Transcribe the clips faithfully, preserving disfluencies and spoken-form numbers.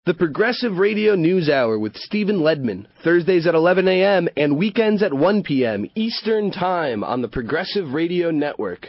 The Progressive Radio News Hour with Stephen Ledman, Thursdays at eleven a.m. and weekends at one p.m. Eastern Time on the Progressive Radio Network.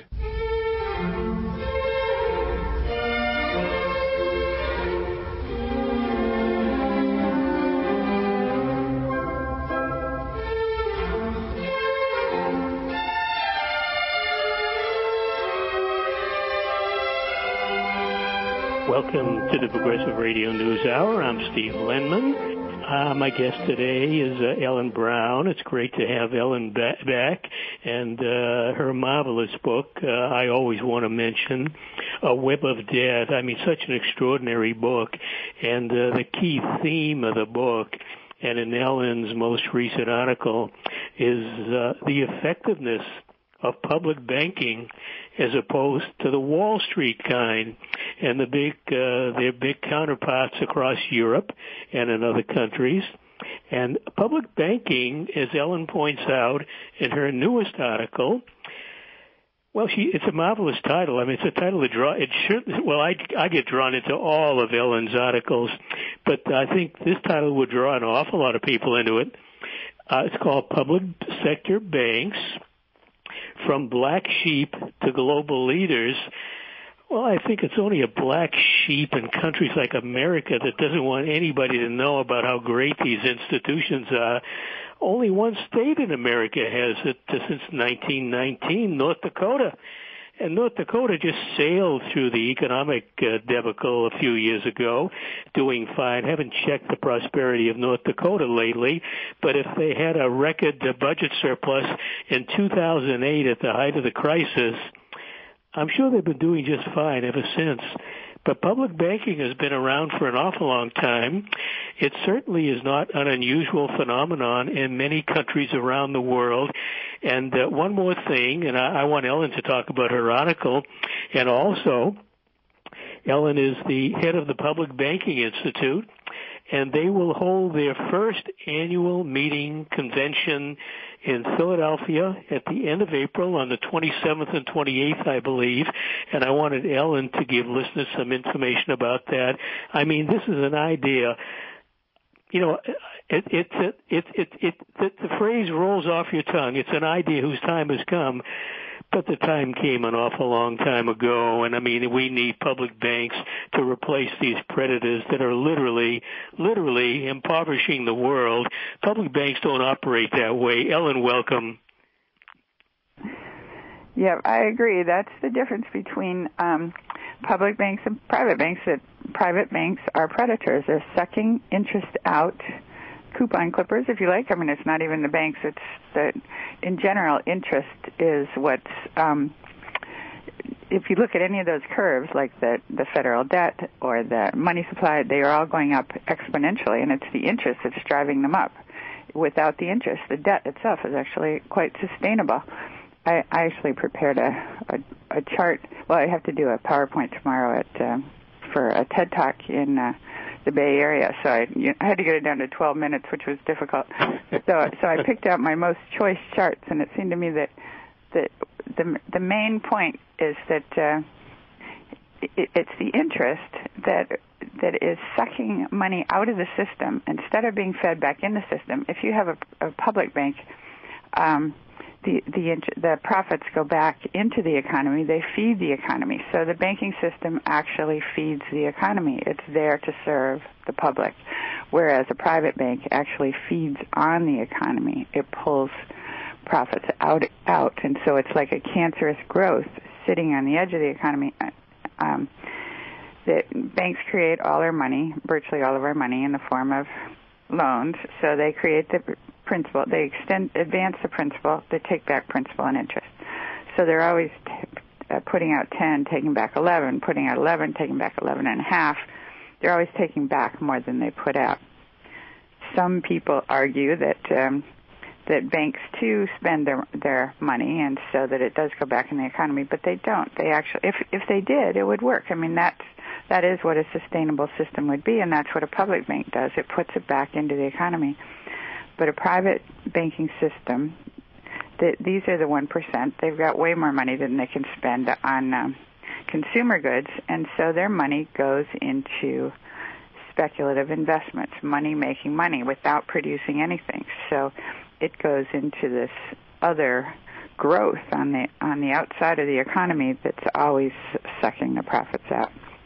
Welcome to the Progressive Radio News Hour. I'm Steve Lenman. Uh, my guest today is uh, Ellen Brown. It's great to have Ellen ba- back, and uh, her marvelous book, uh, I always want to mention, A Web of Debt. I mean, such an extraordinary book, and uh, the key theme of the book, and in Ellen's most recent article, is uh, the effectiveness of public banking as opposed to the Wall Street kind and the big, uh, their big counterparts across Europe and in other countries. And public banking, as Ellen points out in her newest article, well, she, it's a marvelous title. I mean, it's a title to draw, it should, well, I, I get drawn into all of Ellen's articles, but I think this title would draw an awful lot of people into it. Uh, it's called Public Sector Banks, From Black Sheep to Global Leaders. Well, I think it's only a black sheep in countries like America that doesn't want anybody to know about how great these institutions are. Only one state in America has it since nineteen nineteen, North Dakota. And North Dakota just sailed through the economic uh, debacle a few years ago, doing fine. Haven't checked the prosperity of North Dakota lately, but if they had a record uh, budget surplus in two thousand eight at the height of the crisis, I'm sure they've been doing just fine ever since. But public banking has been around for an awful long time. It certainly is not an unusual phenomenon in many countries around the world. And uh, one more thing, and I, I want Ellen to talk about her article, and also Ellen is the head of the Public Banking Institute, and they will hold their first annual meeting convention in Philadelphia at the end of April on the twenty-seventh and twenty-eighth, I believe, and I wanted Ellen to give listeners some information about that. I mean, this is an idea, you know, it, it, it, it, it, it, it, the phrase rolls off your tongue. It's an idea whose time has come. But the time came an awful long time ago, and I mean, we need public banks to replace these predators that are literally, literally impoverishing the world. Public banks don't operate that way. Ellen, welcome. Yeah, I agree. That's the difference between um, public banks and private banks. That private banks are predators. They're sucking interest out. Coupon clippers, if you like. I mean, it's not even the banks. It's the, in general, interest is what's, um, if you look at any of those curves, like the, the federal debt or the money supply, they are all going up exponentially, and it's the interest that's driving them up. Without the interest, the debt itself is actually quite sustainable. I, I actually prepared a, a, a chart. Well, I have to do a PowerPoint tomorrow at uh, for a TED Talk in uh, the Bay Area, so I, you know, I had to get it down to twelve minutes, which was difficult. so, so I picked out my most choice charts, and it seemed to me that that the the main point is that uh, it, it's the interest that that is sucking money out of the system instead of being fed back in the system. If you have a, a public bank, um, the the the profits go back into the economy. They feed the economy. So the banking system actually feeds the economy. It's there to serve the public, whereas a private bank actually feeds on the economy. It pulls profits out out, and so it's like a cancerous growth sitting on the edge of the economy. Um, the banks create all their money, virtually all of our money, in the form of loans. So they create the principal, they extend, advance the principal, they take back principal and interest. So they're always t- uh, putting out ten, taking back eleven, putting out eleven, taking back eleven and a half. They're always taking back more than they put out. Some people argue that um, that banks too spend their their money, and so that it does go back in the economy, but they don't. They actually, if if they did, it would work. I mean, that's that is what a sustainable system would be, and that's what a public bank does. It puts it back into the economy. But a private banking system, the, these are the one percent. They've got way more money than they can spend on um, consumer goods, and so their money goes into speculative investments, money making money without producing anything. So it goes into this other growth on the on the outside of the economy that's always sucking the profits out.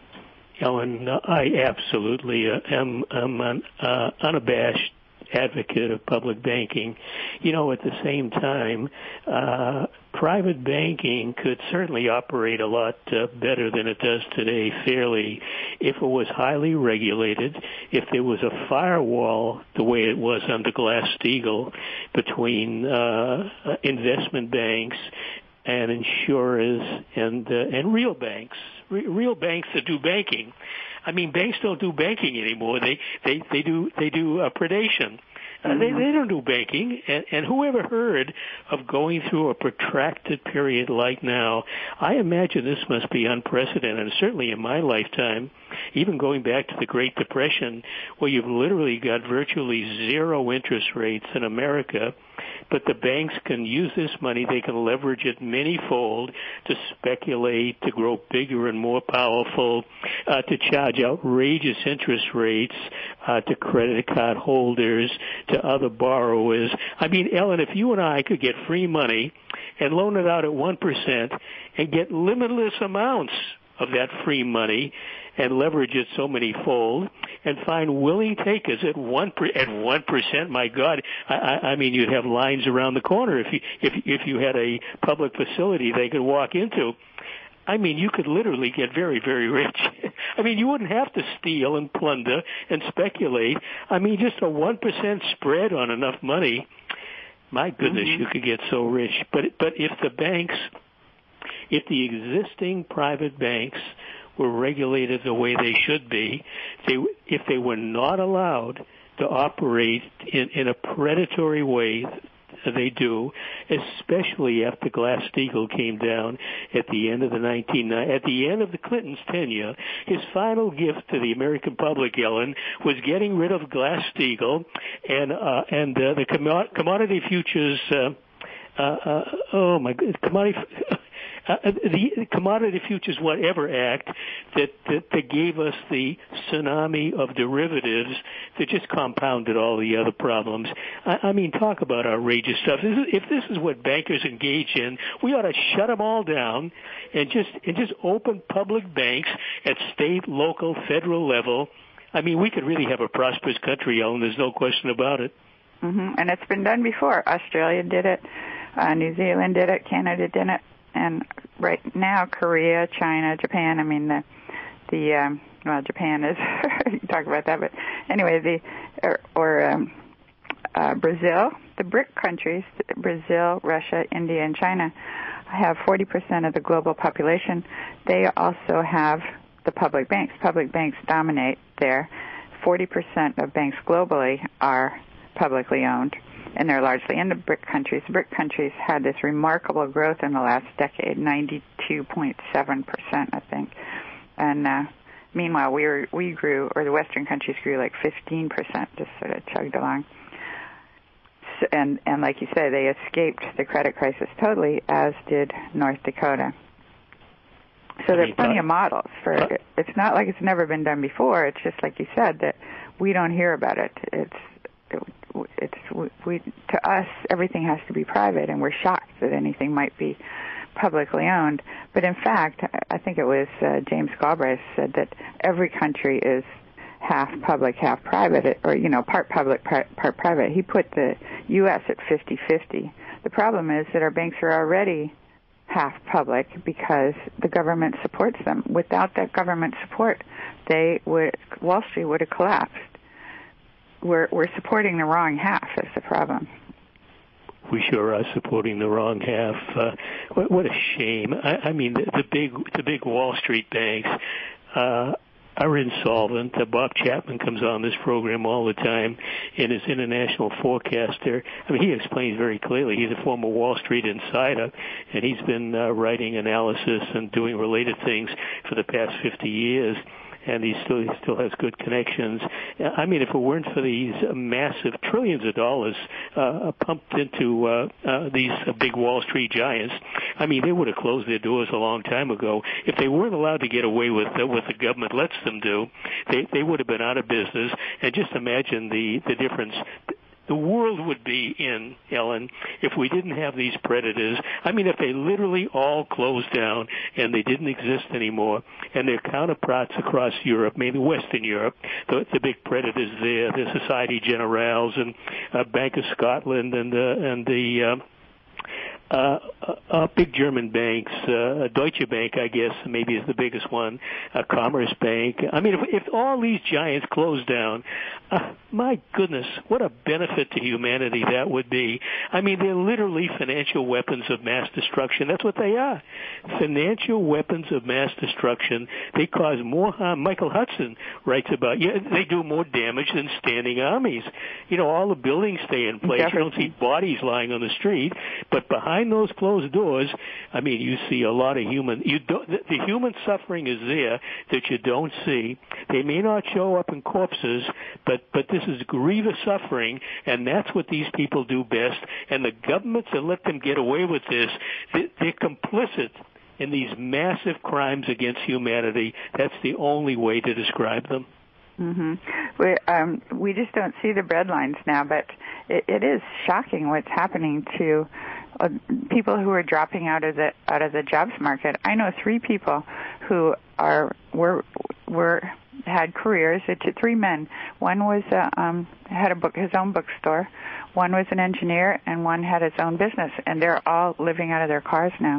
Ellen, I absolutely uh, am, am an uh, unabashed advocate of public banking. You know, at the same time, uh, private banking could certainly operate a lot uh, better than it does today, fairly, if it was highly regulated, if there was a firewall the way it was under Glass-Steagall between uh, investment banks and insurers and uh, and real banks, Re- real banks that do banking. I mean, banks don't do banking anymore. They they they do they do uh, predation. Uh, they they don't do banking. And, and who ever heard of going through a protracted period like now? I imagine this must be unprecedented. And certainly in my lifetime, even going back to the Great Depression, where you've literally got virtually zero interest rates in America. But the banks can use this money. They can leverage it many-fold to speculate, to grow bigger and more powerful, uh, to charge outrageous interest rates uh, to credit card holders, to other borrowers. I mean, Ellen, if you and I could get free money and loan it out at one percent and get limitless amounts of that free money and leverage it so many-fold, and find willing takers at one per, at one percent. My God, I, I mean, you'd have lines around the corner if you if if you had a public facility they could walk into. I mean, you could literally get very, very rich. I mean, you wouldn't have to steal and plunder and speculate. I mean, just a one percent spread on enough money. My goodness, mm-hmm. you could get so rich. But but if the banks, if the existing private banks were regulated the way they should be, they, if they were not allowed to operate in, in a predatory way they do, especially after Glass-Steagall came down at the end of the nineteen at the end of the Clintons' tenure. His final gift to the American public, Ellen, was getting rid of Glass-Steagall and uh, and uh, the commod- commodity futures. Uh, uh, uh, oh my God, commodity. Uh, the Commodity Futures Whatever Act that, that, that gave us the tsunami of derivatives that just compounded all the other problems. I, I mean, talk about outrageous stuff. This is, if this is what bankers engage in, we ought to shut them all down and just and just open public banks at state, local, federal level. I mean, we could really have a prosperous country, Ellen. There's no question about it. Mm-hmm. And it's been done before. Australia did it. Uh, New Zealand did it. Canada did it. And right now, Korea, China, Japan, I mean, the, the um, well, Japan is, you can talk about that, but anyway, the, or, or um, uh, Brazil, the BRIC countries, Brazil, Russia, India, and China, have forty percent of the global population. They also have the public banks. Public banks dominate there. forty percent of banks globally are publicly owned. And they're largely in the BRIC countries. The BRIC countries had this remarkable growth in the last decade, ninety-two point seven percent, I think. And uh, meanwhile, we were we grew, or the Western countries grew like fifteen percent, just sort of chugged along. So, and and like you say, they escaped the credit crisis totally, as did North Dakota. So there's plenty of models for it. It's not like it's never been done before. It's just like you said that we don't hear about it. It's it, it's we to us everything has to be private, and we're shocked that anything might be publicly owned. But in fact, I think it was uh, James Galbraith said that every country is half public, half private, or you know, part public, part, part private. He put the U S at fifty-fifty. The problem is that our banks are already half public because the government supports them. Without that government support, they would Wall Street would have collapsed. We're we're supporting the wrong half is the problem. We sure are supporting the wrong half. Uh, what, what a shame! I, I mean, the, the big the big Wall Street banks uh, are insolvent. Uh, Bob Chapman comes on this program all the time and is international forecaster. I mean, he explains very clearly. He's a former Wall Street insider, and he's been uh, writing analysis and doing related things for the past fifty years. And he still he still has good connections. I mean, if it weren't for these massive trillions of dollars uh, pumped into uh, uh, these uh, big Wall Street giants, I mean, they would have closed their doors a long time ago. If they weren't allowed to get away with uh, what the government lets them do, they, they would have been out of business. And just imagine the, the difference the world would be in, Ellen, if we didn't have these predators. I mean, if they literally all closed down and they didn't exist anymore, and their counterparts across Europe, mainly Western Europe, the, the big predators there, the Societe Generales and uh, Bank of Scotland and, uh, and the... Uh, Uh, uh, big German banks, uh, Deutsche Bank, I guess, maybe is the biggest one, uh, Commerce Bank. I mean, if, if all these giants closed down, uh, my goodness, what a benefit to humanity that would be. I mean, they're literally financial weapons of mass destruction. That's what they are. Financial weapons of mass destruction. They cause more harm. Michael Hudson writes about, yeah, they do more damage than standing armies. You know, all the buildings stay in place. You don't see bodies lying on the street, but behind those closed doors, I mean, you see a lot of human. You don't, the, the human suffering is there that you don't see. They may not show up in corpses, but but this is grievous suffering, and that's what these people do best. And the governments that let them get away with this, they, they're complicit in these massive crimes against humanity. That's the only way to describe them. Mm-hmm. We um, we just don't see the breadlines now, but it, it is shocking what's happening to uh, people who are dropping out of the out of the jobs market. I know three people who are were were had careers. It's three men. One was uh, um, had a book his own bookstore. One was an engineer, and one had his own business. And they're all living out of their cars now.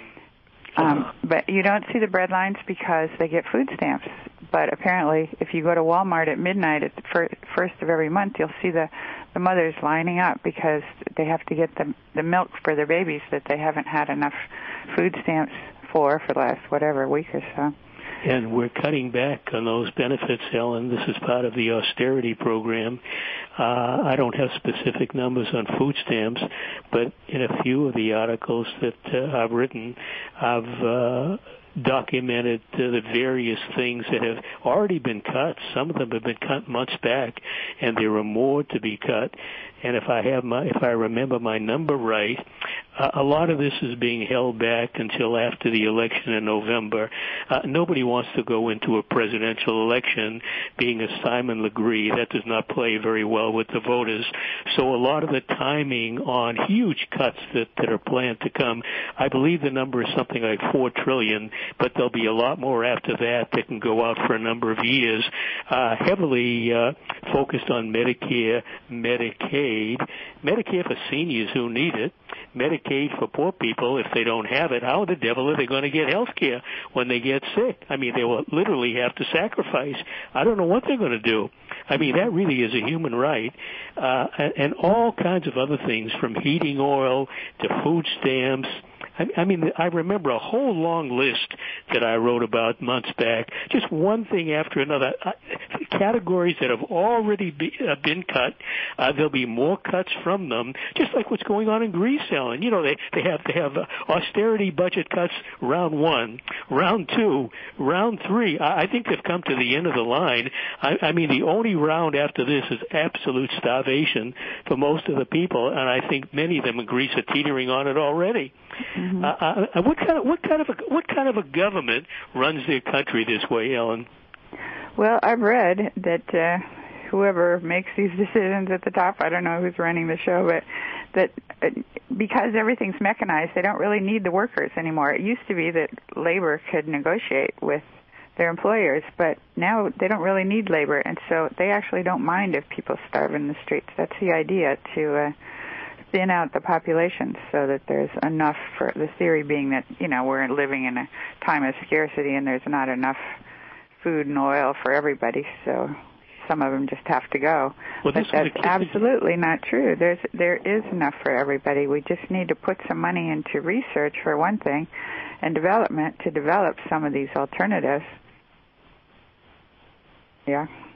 Um, but you don't see the breadlines because they get food stamps. But apparently, if you go to Walmart at midnight at the fir- first of every month, you'll see the, the mothers lining up because they have to get the, the milk for their babies that they haven't had enough food stamps for for the last whatever week or so. And we're cutting back on those benefits, Ellen. This is part of the austerity program. Uh, I don't have specific numbers on food stamps, but in a few of the articles that uh, I've written, I've uh, documented uh, the various things that have already been cut. Some of them have been cut months back, and there are more to be cut. And if I have my, if I remember my number right, uh, a lot of this is being held back until after the election in November. Uh, nobody wants to go into a presidential election being a Simon Legree. That does not play very well with the voters. So a lot of the timing on huge cuts that, that are planned to come, I believe the number is something like four trillion, but there'll be a lot more after that that can go out for a number of years, uh, heavily uh, focused on Medicare, Medicaid, Medicare for seniors who need it, Medicaid for poor people if they don't have it. How the devil are they going to get health care when they get sick? I mean, they will literally have to sacrifice. I don't know what they're going to do. I mean, that really is a human right. Uh, and, and all kinds of other things, from heating oil to food stamps. I, I mean, I remember a whole long list that I wrote about months back, just one thing after another. Uh, categories that have already be, uh, been cut. Uh, there'll be more cuts from them, just like what's going on in Greece, Ellen. You know, they, they have they have uh, austerity budget cuts round one, round two, round three. I, I think they've come to the end of the line. I, I mean, the only round after this is absolute starvation for most of the people, and I think many of them in Greece are teetering on it already. Mm-hmm. Uh, uh, what kind of what kind of a what kind of a government runs their country this way, Ellen? Well, I've read that uh, whoever makes these decisions at the top, I don't know who's running the show, but that uh, because everything's mechanized, they don't really need the workers anymore. It used to be that labor could negotiate with their employers, but now they don't really need labor, and so they actually don't mind if people starve in the streets. That's the idea, to uh, thin out the population so that there's enough for the theory being that, you know, we're living in a time of scarcity and there's not enough food and oil for everybody, so some of them just have to go. Well, but that's absolutely not true. There's there is enough for everybody. We just need to put some money into research, for one thing, and development to develop some of these alternatives. Yeah. Oh,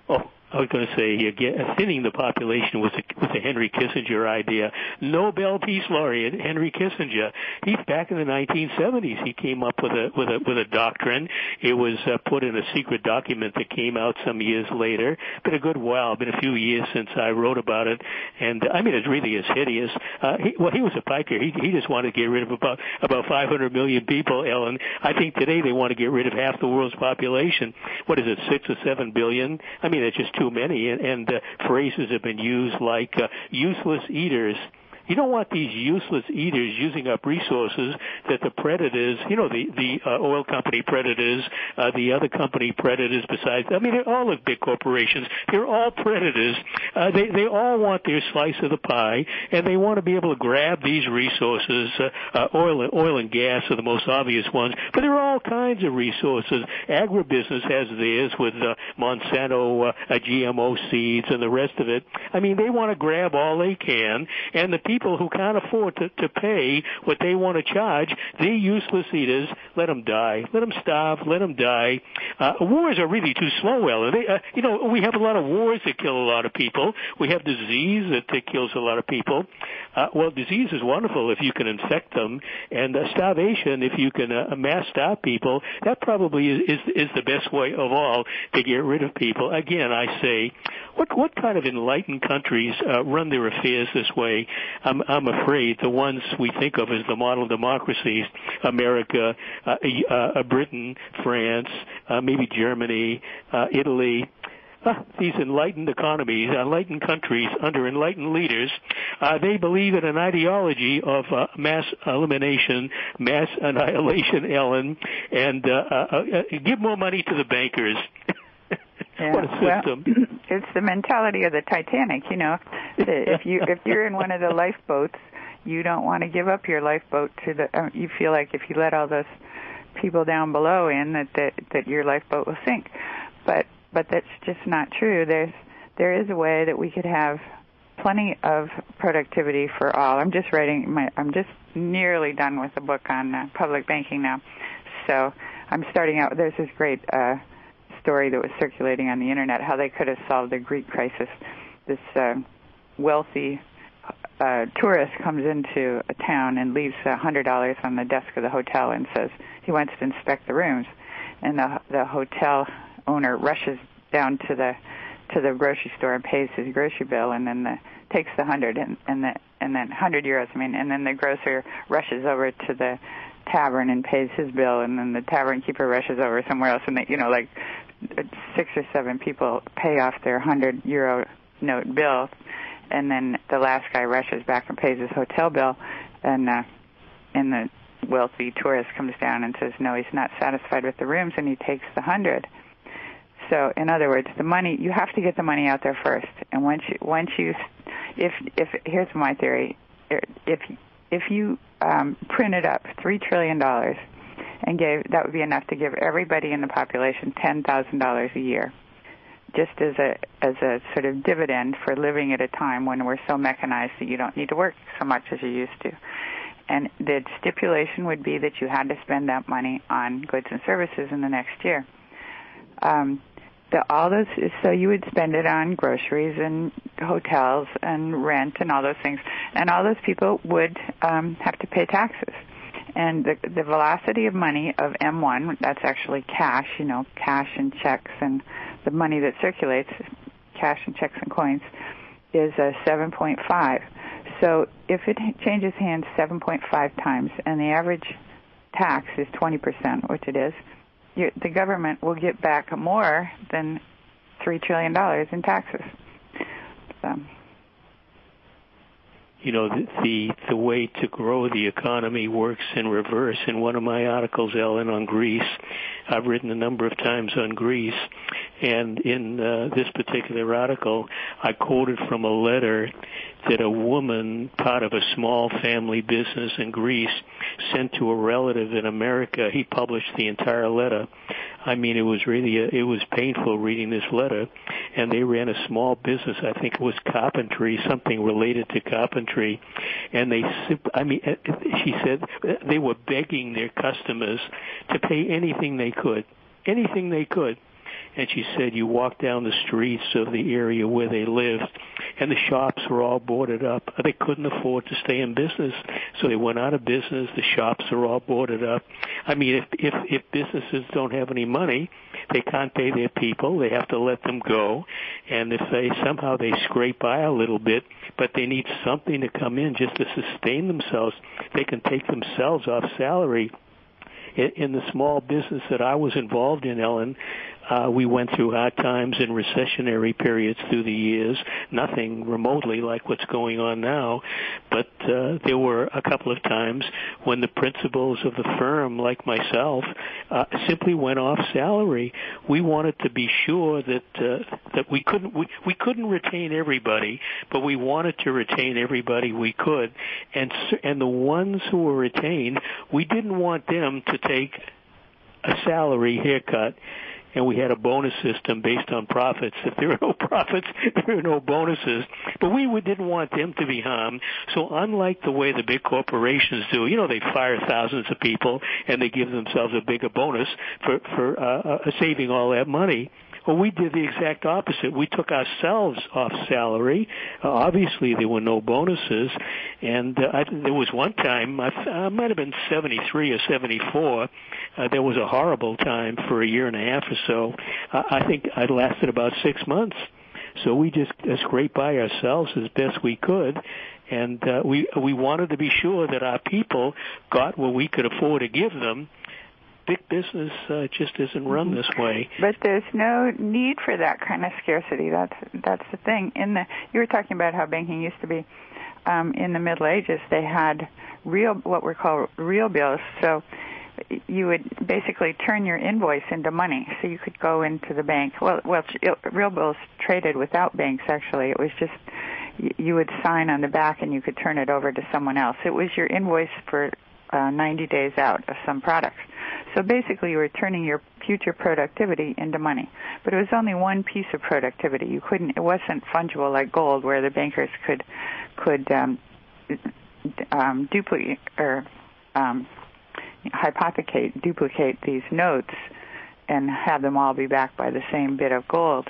I was going to say, again, thinning the population was a, was a Henry Kissinger idea. Nobel Peace Laureate Henry Kissinger. He back in the nineteen seventies, he came up with a with a with a doctrine. It was uh, put in a secret document that came out some years later. Been a good while, been a few years since I wrote about it, and I mean, it really is hideous. Uh, he, well, he was a piker. He he just wanted to get rid of about about five hundred million people. Ellen, I think today they want to get rid of half the world's population. What is it, six or seven billion? I mean, it's just too many, and, and uh, phrases have been used like uh, useless eaters. You don't want these useless eaters using up resources that the predators, you know, the, the uh, oil company predators, uh, the other company predators besides, I mean, they're all the big corporations. They're all predators. Uh, they, they all want their slice of the pie, and they want to be able to grab these resources. Uh, uh, oil, oil and gas are the most obvious ones, but there are all kinds of resources. Agribusiness has theirs with uh, Monsanto, uh, G M O seeds, and the rest of it. I mean, they want to grab all they can, and the people People who can't afford to, to pay what they want to charge, they're useless eaters. Let them die. Let them starve. Let them die. Uh, wars are really too slow, Ellen. They, uh, you know, we have a lot of wars that kill a lot of people. We have disease that, that kills a lot of people. Uh, well, disease is wonderful if you can infect them, and uh, starvation, if you can uh, mass starve people, that probably is, is is the best way of all to get rid of people. Again, I say, what what kind of enlightened countries uh, run their affairs this way? I'm, I'm afraid the ones we think of as the model democracies, America, uh, uh, Britain, France, uh, maybe Germany, uh, Italy, uh, these enlightened economies, enlightened countries under enlightened leaders, uh, they believe in an ideology of uh, mass elimination, mass annihilation, Ellen, and uh, uh, uh, give more money to the bankers. Yeah. What a system. Well, it's the mentality of the Titanic, you know. If you if you're in one of the lifeboats, you don't want to give up your lifeboat to the uh, you feel like if you let all those people down below in that, that that your lifeboat will sink. But but that's just not true. There's there is a way that we could have plenty of productivity for all. I'm just writing my I'm just nearly done with the book on uh, public banking now. So, I'm starting out there's this great uh story that was circulating on the internet, how they could have solved the Greek crisis. This uh, wealthy uh, tourist comes into a town and leaves one hundred dollars on the desk of the hotel and says he wants to inspect the rooms. And the the hotel owner rushes down to the to the grocery store and pays his grocery bill, and then the, takes the hundred and and the and then hundred euros. I mean, and then the grocer rushes over to the tavern and pays his bill, and then the tavern keeper rushes over somewhere else, and they, you know, like six or seven people pay off their hundred euro note bill, and then the last guy rushes back and pays his hotel bill, and uh, and the wealthy tourist comes down and says no, he's not satisfied with the rooms, and he takes the hundred. So, in other words, the money, you have to get the money out there first, and once you once you, if if here's my theory, if if you um, printed up three trillion dollars. And gave that would be enough to give everybody in the population ten thousand dollars a year, just as a as a sort of dividend for living at a time when we're so mechanized that you don't need to work so much as you used to. And the stipulation would be that you had to spend that money on goods and services in the next year. Um, the, all those so you would spend it on groceries and hotels and rent and all those things, and all those people would um, have to pay taxes. And the, the velocity of money of M one, that's actually cash, you know, cash and checks and the money that circulates, cash and checks and coins, is uh, seven point five. So if it changes hands seven point five times and the average tax is twenty percent, which it is, you, the government will get back more than three trillion dollars in taxes. So. You know, the, the the way to grow the economy works in reverse. In one of my articles, Ellen, on Greece, I've written a number of times on Greece, and in uh, this particular article, I quoted from a letter that a woman, part of a small family business in Greece, sent to a relative in America. He published the entire letter. I mean, it was really, a, it was painful reading this letter. And they ran a small business, I think it was carpentry, something related to carpentry. And they, I mean, she said they were begging their customers to pay anything they could, anything they could. and she said you walk down the streets of the area where they lived, and the shops were all boarded up. They couldn't afford to stay in business, so they went out of business. The shops are all boarded up. I mean, if if, if businesses don't have any money, they can't pay their people. They have to let them go, and if they somehow they scrape by a little bit, but they need something to come in just to sustain themselves, they can take themselves off salary. In the small business that I was involved in, Ellen, uh, we went through hard times and recessionary periods through the years, nothing remotely like what's going on now. But uh, there were a couple of times when the principals of the firm, like myself, uh, simply went off salary. We wanted to be sure that uh, that we couldn't we, we couldn't retain everybody, but we wanted to retain everybody we could, and and the ones who were retained, we didn't want them to take a salary haircut, and we had a bonus system based on profits. If there are no profits, there are no bonuses. But we didn't want them to be harmed. So unlike the way the big corporations do, you know, they fire thousands of people and they give themselves a bigger bonus for, for uh, uh, saving all that money. Well, we did the exact opposite. We took ourselves off salary. Uh, obviously, there were no bonuses. And uh, I, there was one time, I, I might have been seventy-three or seventy-four, uh, there was a horrible time for a year and a half or so. Uh, I think I lasted about six months. So we just uh, scraped by ourselves as best we could. And uh, we we wanted to be sure that our people got what we could afford to give them. Big business uh, just isn't run this way. But there's no need for that kind of scarcity. That's that's the thing. In the you were talking about how banking used to be um, in the Middle Ages. They had real what were called real bills. So you would basically turn your invoice into money. So you could go into the bank. Well, well, real bills traded without banks. Actually, it was just you would sign on the back and you could turn it over to someone else. It was your invoice for uh, ninety days out of some products. So basically, you were turning your future productivity into money. But it was only one piece of productivity. You couldn't. It wasn't fungible like gold, where the bankers could could um, um, duplicate or um, hypothecate, duplicate these notes, and have them all be backed by the same bit of gold.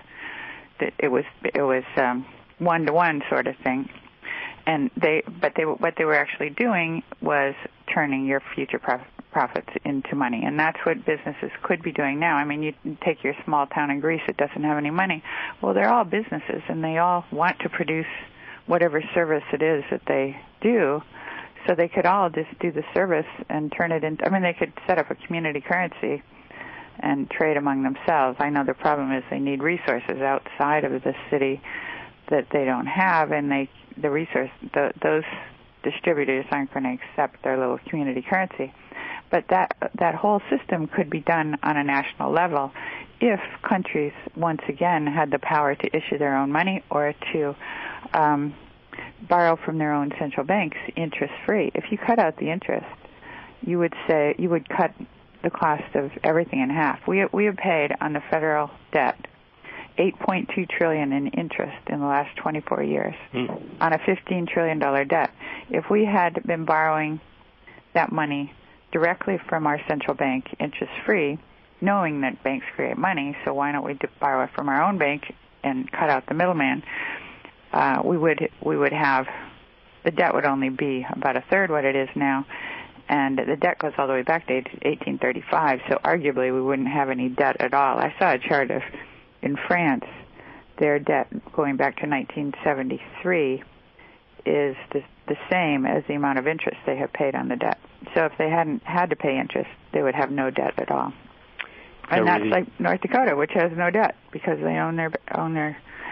It was it was um, one-to-one sort of thing. And they, but they, what they were actually doing was turning your future prof- profits into money, and that's what businesses could be doing now. I mean, you take your small town in Greece that doesn't have any money. Well, they're all businesses, and they all want to produce whatever service it is that they do. So they could all just do the service and turn it into. I mean, they could set up a community currency and trade among themselves. I know the problem is they need resources outside of the city that they don't have, and they the resource the, those distributors aren't going to accept their little community currency. But that that whole system could be done on a national level if countries once again had the power to issue their own money or to um, borrow from their own central banks interest free. If you cut out the interest, you would say you would cut the cost of everything in half. We we have paid on the federal debt eight point two trillion dollars in interest in the last twenty-four years mm. on a fifteen trillion dollars debt. If we had been borrowing that money directly from our central bank interest-free, knowing that banks create money, so why don't we borrow it from our own bank and cut out the middleman, uh, we would we would have, the debt would only be about a third what it is now, and the debt goes all the way back to eighteen thirty-five, so arguably we wouldn't have any debt at all. I saw a chart of in France, their debt going back to nineteen seventy-three is the, the same as the amount of interest they have paid on the debt. So if they hadn't had to pay interest, they would have no debt at all. And that's really? Like North Dakota, which has no debt because they own their own their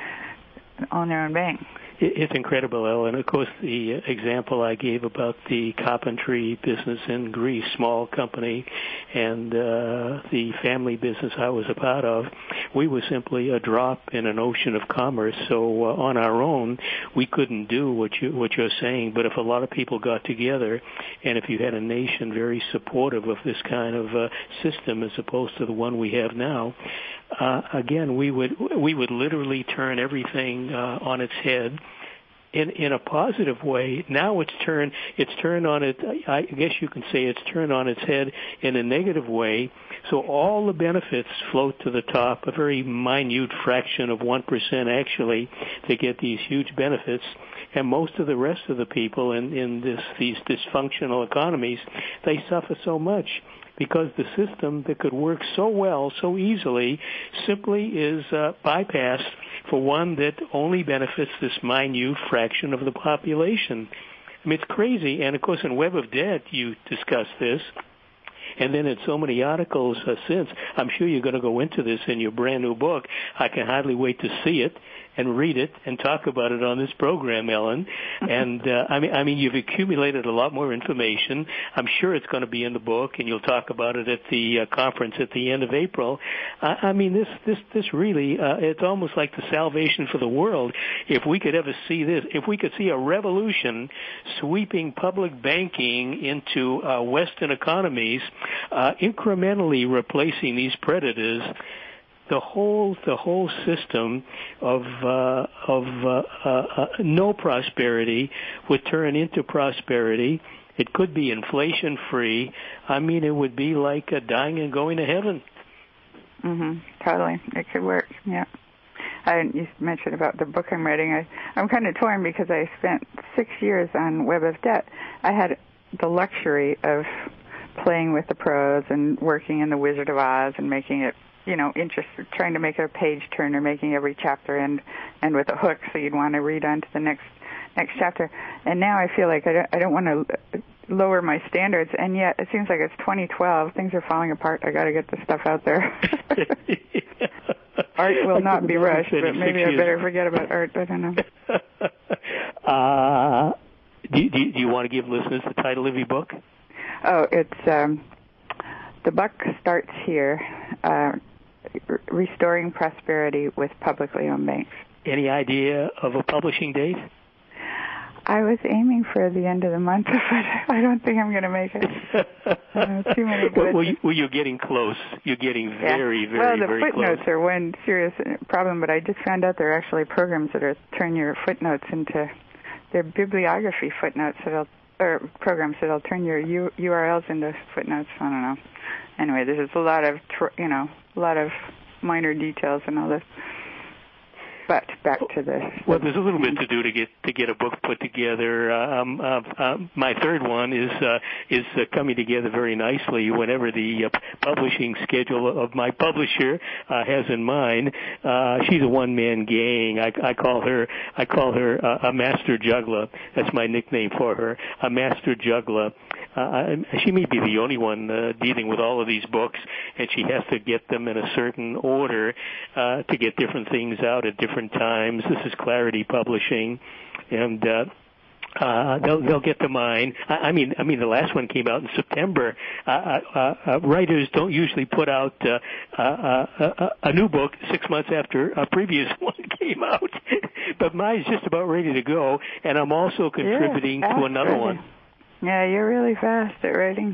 own their own bank. It's incredible, Ellen. Of course, the example I gave about the carpentry business in Greece, small company, and uh, the family business I was a part of, we were simply a drop in an ocean of commerce. So uh, on our own, we couldn't do what you what you're saying. But if a lot of people got together, and if you had a nation very supportive of this kind of uh, system as opposed to the one we have now, uh, again, we would we would literally turn everything uh, on its head. in in a positive way. Now it's turned it's turned on it. I guess you can say it's turned on its head in a negative way. So all the benefits float to the top. A very minute fraction of one percent actually they get these huge benefits, and most of the rest of the people in in this these dysfunctional economies, they suffer so much, because the system that could work so well, so easily, simply is uh, bypassed for one that only benefits this minute fraction of the population. I mean, it's crazy. And, of course, in Web of Debt, you discuss this. And then in so many articles uh, since, I'm sure you're going to go into this in your brand new book. I can hardly wait to see it and read it and talk about it on this program, Ellen. And uh, I mean, I mean, you've accumulated a lot more information. I'm sure it's going to be in the book, and you'll talk about it at the uh, conference at the end of April. I, I mean, this, this, this really, uh, it's almost like the salvation for the world. If we could ever see this, if we could see a revolution sweeping public banking into uh, Western economies, uh, incrementally replacing these predators, the whole the whole system of uh, of uh, uh, uh, no prosperity would turn into prosperity. It could be inflation free. I mean, it would be like uh, dying and going to heaven. Mhm. Totally, it could work. Yeah. I you mentioned about the book I'm writing. I I'm kind of torn because I spent six years on Web of Debt. I had the luxury of playing with the pros and working in the Wizard of Oz and making it, you know, interested, trying to make it a page turner, making every chapter end end with a hook so you'd want to read on to the next next chapter. And now I feel like I don't, I don't want to lower my standards, and yet it seems like it's twenty twelve. Things are falling apart. I got to get the stuff out there. Art will not be rushed, but maybe I better forget about art. I don't know. uh, do, do, do you want to give listeners the title of your book? Oh, it's um, The Buck Starts Here, uh, Restoring Prosperity with Publicly Owned Banks. Any idea of a publishing date? I was aiming for the end of the month, but I don't think I'm going to make it. Uh, too many well, well, you, well, you're getting close. You're getting very, yeah. very, well, the very close. Well, the footnotes are one serious problem, but I just found out there are actually programs that are turn your footnotes into, they're bibliography footnotes that'll, or programs that'll turn your U, URLs into footnotes. I don't know. Anyway, there's a lot of, you know, a lot of minor details and all this. But back to this. Well, there's a little bit to do to get to get a book put together. Um, uh, uh, my third one is uh, is uh, coming together very nicely. Whenever the uh, publishing schedule of my publisher uh, has in mind, uh, she's a one-man gang. I, I call her I call her uh, a master juggler. That's my nickname for her, a master juggler. Uh, she may be the only one uh, dealing with all of these books, and she has to get them in a certain order uh, to get different things out at different times. This is Clarity Publishing, and uh, uh, they'll they'll get to mine. I, I mean, I mean, the last one came out in September. Uh, uh, uh, writers don't usually put out uh, uh, uh, a new book six months after a previous one came out, but mine's just about ready to go, and I'm also contributing yeah, to another ready. one. Yeah, you're really fast at writing.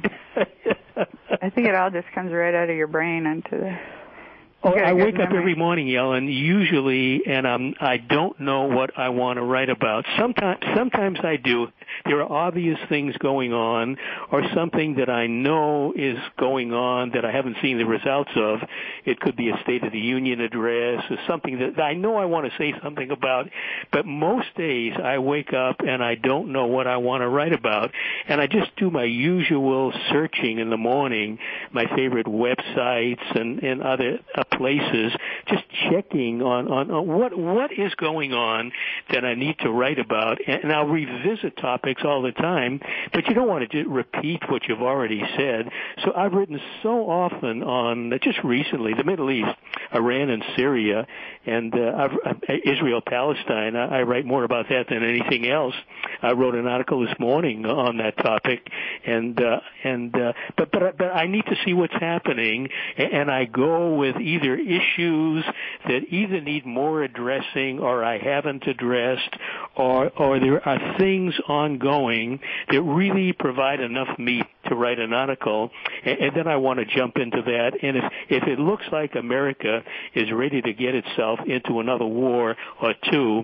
I think it all just comes right out of your brain into the... Oh, I wake memory. up every morning, Ellen, usually, and um, I don't know what I want to write about. Sometimes, sometimes I do. There are obvious things going on, or something that I know is going on that I haven't seen the results of. It could be a State of the Union address, or something that I know I want to say something about. But most days I wake up and I don't know what I want to write about, and I just do my usual searching in the morning, my favorite websites and, and other uh, places, just checking on, on, on what what is going on that I need to write about, and, and I'll revisit topics all the time, but you don't want to just repeat what you've already said. So I've written so often on, just recently, the Middle East, Iran and Syria, and uh, I've, Israel, Palestine. I, I write more about that than anything else. I wrote an article this morning on that topic, and uh, and uh, but but but I need to see what's happening, and I go with either Either issues that either need more addressing or I haven't addressed, or or there are things ongoing that really provide enough meat to write an article, and, and then I want to jump into that. And if if it looks like America is ready to get itself into another war or two,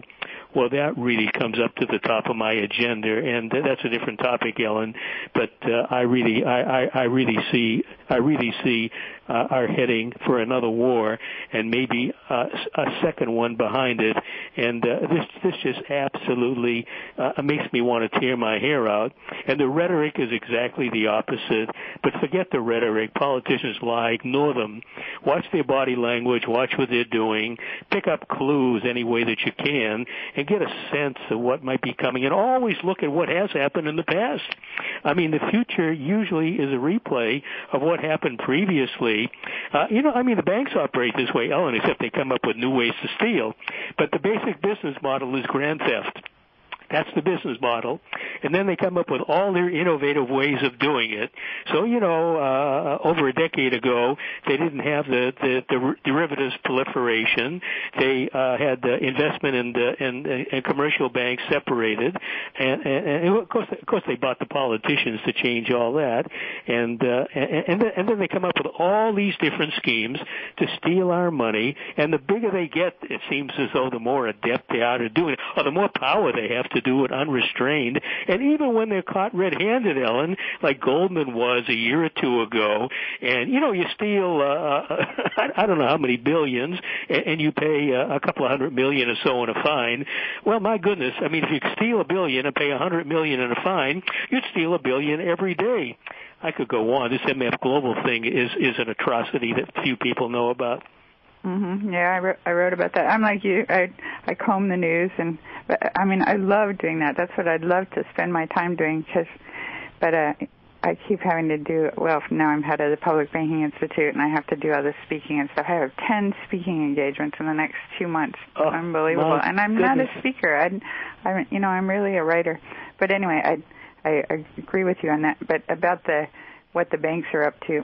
well, that really comes up to the top of my agenda, and that's a different topic, Ellen. But uh, I really, I, I, I really see, I really see uh, our heading for another war, and maybe uh, a second one behind it. And uh, this, this just absolutely uh, makes me want to tear my hair out. And the rhetoric is exactly the opposite. But forget the rhetoric. Politicians lie. Ignore them. Watch their body language. Watch what they're doing. Pick up clues any way that you can, and get a sense of what might be coming. And always look at what has happened in the past. I mean, the future usually is a replay of what happened previously. Uh, you know, I mean, the banks operate this way, Ellen, except they come up with new ways to steal. But the basic business model is grand theft. That's the business model. And then they come up with all their innovative ways of doing it. So, you know, uh, over a decade ago, they didn't have the, the, the derivatives proliferation. They uh, had the investment in the in, in commercial banks separated. And, and, and of course, of course, they bought the politicians to change all that. And, uh, and, and, then, and then they come up with all these different schemes to steal our money. And the bigger they get, it seems as though the more adept they are to doing it, or the more power they have to do it unrestrained. And even when they're caught red-handed, Ellen, like Goldman was a year or two ago, and, you know, you steal, uh, I don't know how many billions, and you pay a couple of hundred million or so in a fine. Well, my goodness, I mean, if you steal a billion and pay a hundred million in a fine, you'd steal a billion every day. I could go on. This M F Global thing is, is an atrocity that few people know about. Mm-hmm. Yeah, I wrote, I wrote about that. I'm like you. I I comb the news, and but, I mean, I love doing that. That's what I'd love to spend my time doing. Cause, but uh, I keep having to do. Well, now I'm head of the Public Banking Institute, and I have to do all this speaking and stuff. I have ten speaking engagements in the next two months. Oh, Unbelievable. And I'm goodness. not a speaker. I, I, you know, I'm really a writer. But anyway, I I agree with you on that. But about the what the banks are up to.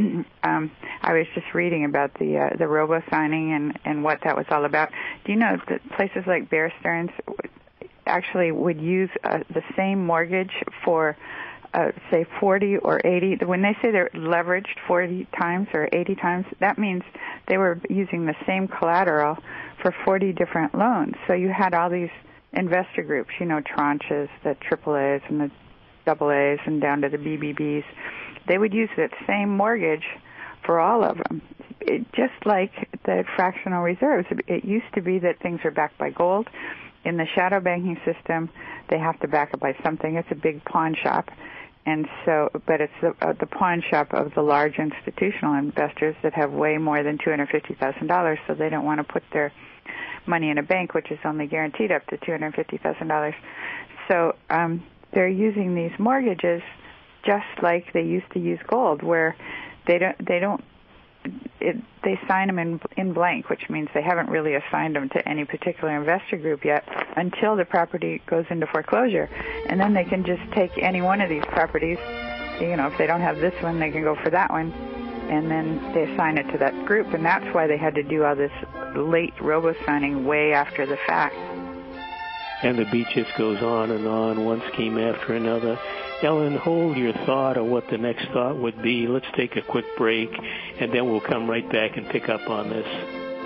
um, I was just reading about the uh, the robo signing and, and what that was all about. Do you know that places like Bear Stearns actually would use uh, the same mortgage for, uh, say, forty or eighty? When they say they're leveraged forty times or eighty times, that means they were using the same collateral for forty different loans. So you had all these investor groups, you know, tranches, the triple A's and the double A's and down to the B B B's. They would use that same mortgage for all of them, it, just like the fractional reserves. It used to be that things are backed by gold. In the shadow banking system, they have to back it by something. It's a big pawn shop, and so, but it's the, uh, the pawn shop of the large institutional investors that have way more than two hundred fifty thousand dollars, so they don't want to put their money in a bank, which is only guaranteed up to two hundred fifty thousand dollars. So um, they're using these mortgages just like they used to use gold, where they don't they don't it, they sign them in in blank, which means they haven't really assigned them to any particular investor group yet until the property goes into foreclosure, and then they can just take any one of these properties. You know, if they don't have this one, they can go for that one, and then they assign it to that group, and that's why they had to do all this late robo signing way after the fact. And the beat just goes on and on, one scheme after another. Ellen, hold your thought of what the next thought would be. Let's take a quick break, and then we'll come right back and pick up on this.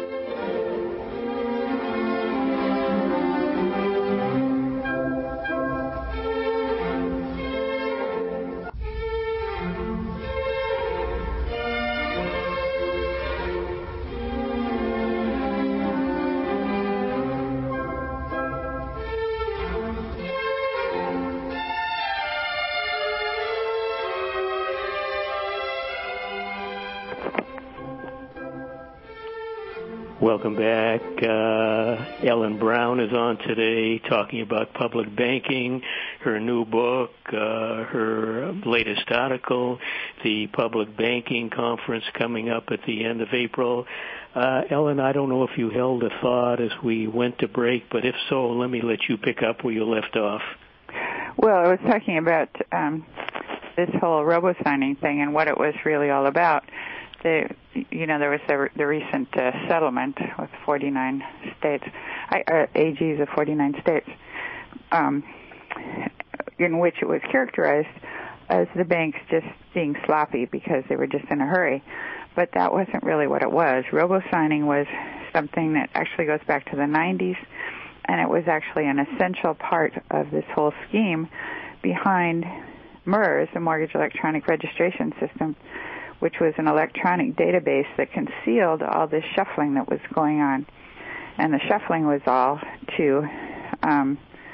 Welcome back. Uh, Ellen Brown is on today talking about public banking, her new book, uh, her latest article, the public banking conference coming up at the end of April. Uh, Ellen, I don't know if you held a thought as we went to break, but if so, let me let you pick up where you left off. Well, I was talking about um, this whole robo-signing thing and what it was really all about. The, you know, there was the, the recent uh, settlement with forty-nine states, I, uh, A Gs of forty-nine states, um, in which it was characterized as the banks just being sloppy because they were just in a hurry. But that wasn't really what it was. Robo-signing was something that actually goes back to the nineties. and it was actually an essential part of this whole scheme behind MERS, the Mortgage Electronic Registration System, which was an electronic database that concealed all this shuffling that was going on. And the shuffling was all to um,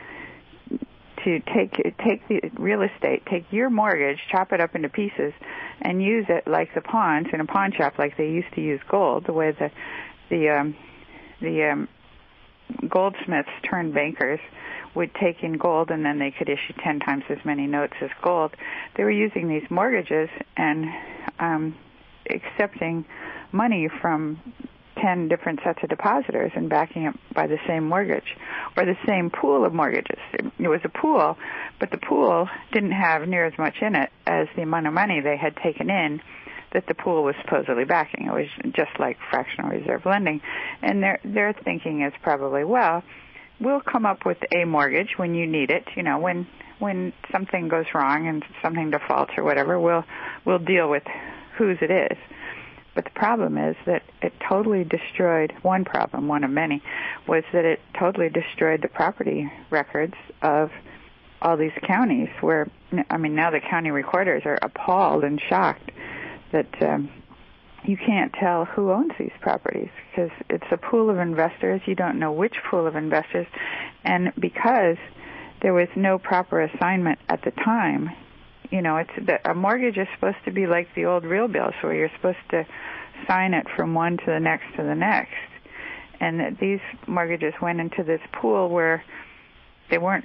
to take take the real estate, take your mortgage, chop it up into pieces, and use it like the pawns in a pawn shop, like they used to use gold, the way the the um, the um, goldsmiths turned bankers would take in gold, and then they could issue ten times as many notes as gold. They were using these mortgages and um, accepting money from ten different sets of depositors and backing it by the same mortgage or the same pool of mortgages. It was a pool, but the pool didn't have near as much in it as the amount of money they had taken in that the pool was supposedly backing. It was just like fractional reserve lending. And their their thinking is probably, well, we'll come up with a mortgage when you need it. You know, when when something goes wrong and something defaults or whatever, we'll we'll deal with whose it is. But the problem is that it totally destroyed, one problem, one of many, was that it totally destroyed the property records of all these counties where, I mean, now the county recorders are appalled and shocked that um, you can't tell who owns these properties because it's a pool of investors. You don't know which pool of investors. And because there was no proper assignment at the time, you know, it's the, a mortgage is supposed to be like the old real bills, where you're supposed to sign it from one to the next to the next. And that these mortgages went into this pool where they weren't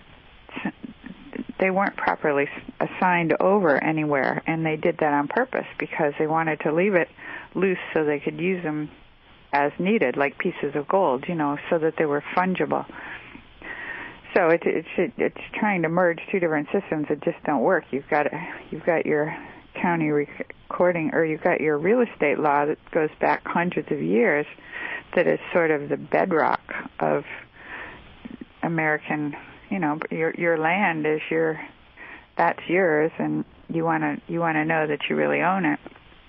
they weren't properly assigned over anywhere, and they did that on purpose because they wanted to leave it loose so they could use them as needed, like pieces of gold, you know, so that they were fungible. So it, it's it's trying to merge two different systems that just don't work. You've got you've got your county recording, or you've got your real estate law that goes back hundreds of years, that is sort of the bedrock of American. You know, your your land is your that's yours, and you want to you want to know that you really own it.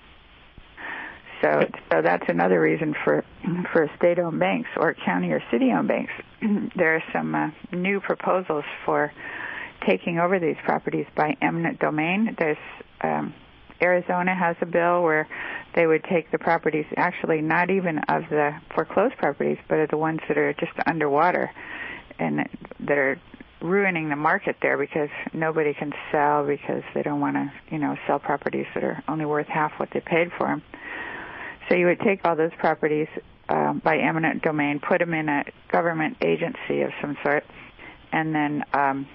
So, so that's another reason for for state-owned banks or county or city-owned banks. There are some uh, new proposals for taking over these properties by eminent domain. There's um, Arizona has a bill where they would take the properties, actually not even of the foreclosed properties, but of the ones that are just underwater and that are ruining the market there because nobody can sell because they don't want to, you know, sell properties that are only worth half what they paid for them. So you would take all those properties uh, by eminent domain, put them in a government agency of some sort, and then um,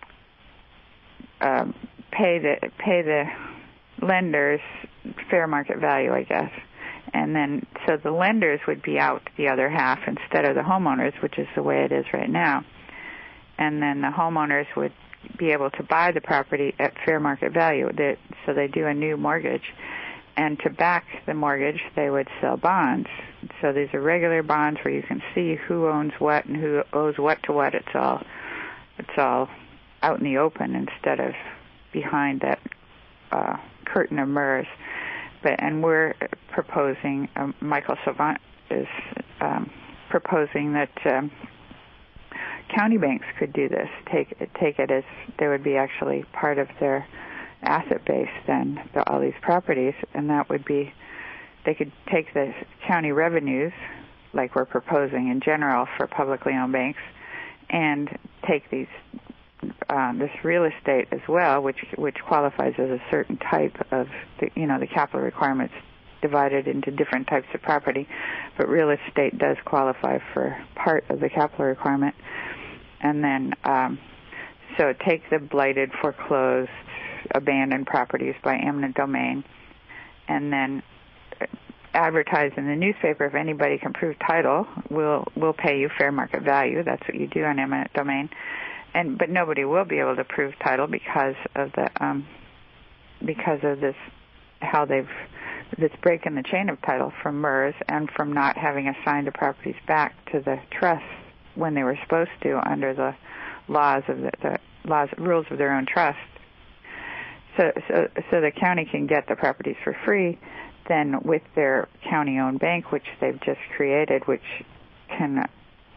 uh, pay the pay the lenders fair market value, I guess. And then so the lenders would be out the other half instead of the homeowners, which is the way it is right now. And then the homeowners would be able to buy the property at fair market value. They, so they do a new mortgage. And to back the mortgage, they would sell bonds. So these are regular bonds where you can see who owns what and who owes what to what. It's all, it's all out in the open instead of behind that uh, curtain of MERS. But and we're proposing. Um, Michael Savant is um, proposing that um, county banks could do this. Take take it as they would be actually part of their asset base then, the, all these properties, and that would be, they could take the county revenues, like we're proposing in general for publicly owned banks, and take these uh, this real estate as well, which which qualifies as a certain type of, the, you know, the capital requirements divided into different types of property, but real estate does qualify for part of the capital requirement. And then, um, so take the blighted, foreclosed, abandoned properties by eminent domain, and then advertise in the newspaper. If anybody can prove title, we'll we'll pay you fair market value. That's what you do on eminent domain. And but nobody will be able to prove title because of the um, because of this how they've this break in the chain of title from MERS and from not having assigned the properties back to the trust when they were supposed to under the laws of the, the laws rules of their own trust. So, so, so the county can get the properties for free. Then, with their county-owned bank, which they've just created, which can